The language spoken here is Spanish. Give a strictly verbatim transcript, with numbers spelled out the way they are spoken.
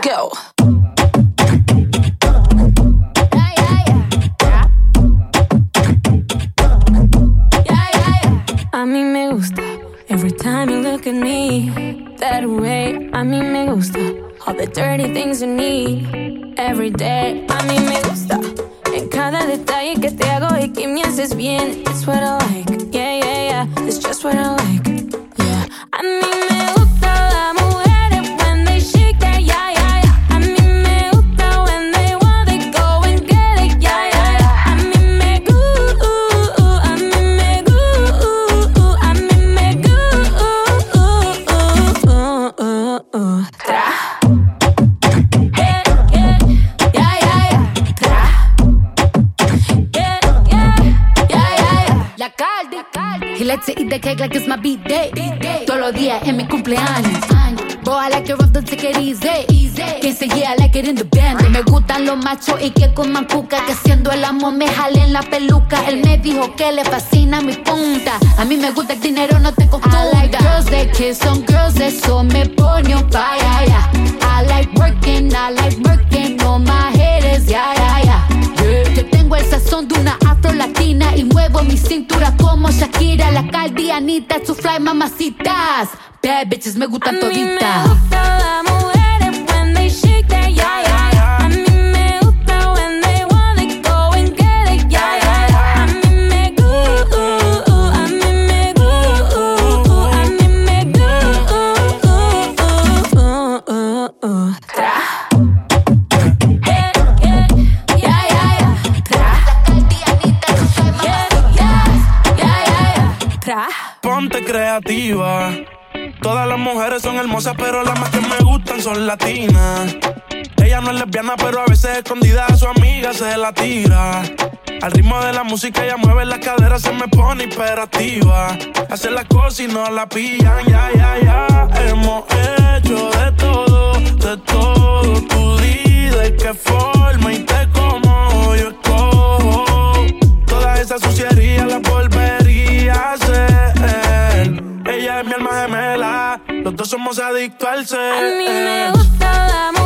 Go. A mí me gusta every time you look at me that way. A mí me gusta all the dirty things you need every day. A mí me gusta en cada detalle que te hago y que me haces bien. It's what I like, yeah, yeah, yeah. It's just what I like, yeah. A mí me gusta la mujeres when they shake that, yeah, yeah, yeah. A mí me gusta when they want they go and get it, yeah, yeah, yeah. A mí me gusta, a mí me gusta, a mí me gusta. Tra. He likes to eat the cake like it's my B-day. Todos los días en mi cumpleaños. Boy, I like it rough, don't take it easy. Can't say yeah, I like it in the band. Me gustan los machos y que coman cuca. Que haciendo el amor me jalen la peluca. Él me dijo que le fascina mi punta. A mí me gusta el dinero, no te confunda. I like girls that kiss on girls, eso me pone on fire, yeah. I like working, I like working on my haters, yeah, yeah, yeah. Yeah. Yo tengo el sazón de una afro-latina y muevo mi cintura como Shakira, la Caldianita, to fly mamacitas. Bad bitches me gustan toditas. A mí me gusta la mujeres when they shake that, yeah, yeah, yeah. A mí me gusta when they want it, go and get it, yeah, yeah, yeah. A mí me gusta, a mí me gusta, a mí me gusta. Tra. Ponte creativa. Todas las mujeres son hermosas, pero las más que me gustan son latinas. Ella no es lesbiana, pero a veces escondida a su amiga se la tira. Al ritmo de la música ella mueve las caderas, se me pone hiperactiva. Hace las cosas y no la pillan, ya, ya, ya. Hemos hecho de todo, de todo. Tú di de qué forma y te como yo escojo. Toda esa suciería la volvería a hacer. Ella es mi alma gemela, los dos somos adictos al ser. A mí me gusta la mujer